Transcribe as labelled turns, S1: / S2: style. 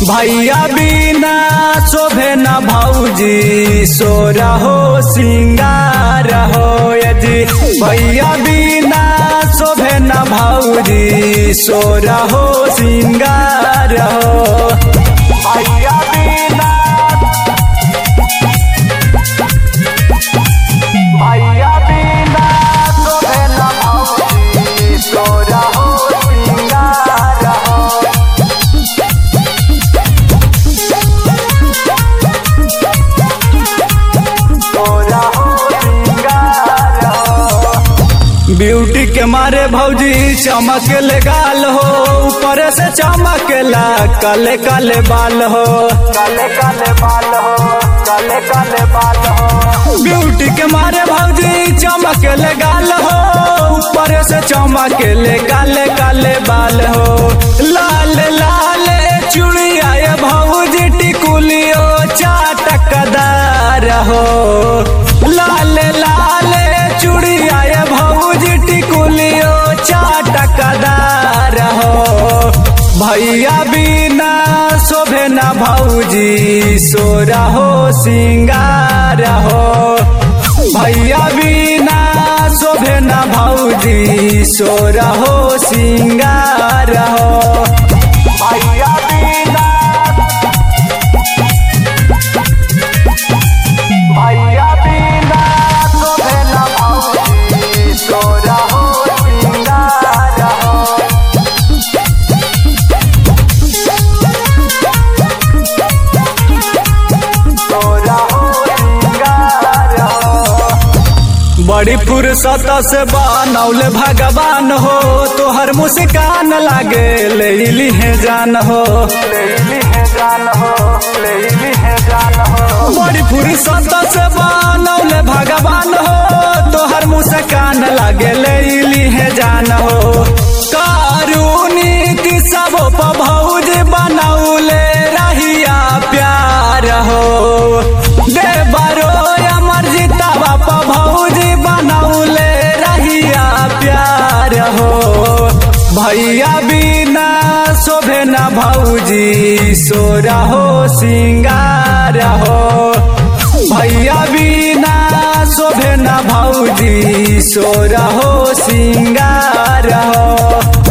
S1: भैया बिना शोभे न भौजी सोरा हो सिंगार हो यदि भैया बिना शोभे न भौजी सोरा हो सिंगार हो भैया बिना शोभे न भौजी सोरा हो सिंगार हो ब्यूटी के मारे भौजी चमक ले गाल हो ऊपर से चमकेला काले काले बाल हो काले काले बाल हो काले काले बाल हो ब्यूटी के मारे भौजी चमक ले गाल हो ऊपर से चमकेले काले काले बाल हो लाल लाल चुड़िया ये भौजी टिकुलियो चाटकदार हो लाल लाल चुड़िया ये भौजी टिकुलियो चाटकदार हो भैया बिना शोभे न भौजी सोरा हो सिंगार हो भैया बिना शोभे न भौजी सोरा हो सिंगार हो भैया बिना भैया बिना शोभे न भौजी सोरा हो सिंगार हो सोरा हो सिंगार हो बड़ी फुर्सत से बनौले भगवान हो तोहर मुस्कान लागे ले है जान हो ले है जान हो ले है जान हो बड़ी फुर्सत से बनौले भगवान हो तोहर मुस्कान लागे ले है जान हो कारुनी सब भौज बनौले रहिया प्यार हो देवरो अमर जीतावा भौज बनौले रहिया प्यार हो भैया बिना शोभे न भौजी सोरा हो सिंगार हो भैया बिना शोभे न भौजी सोरा हो सिंगार हो।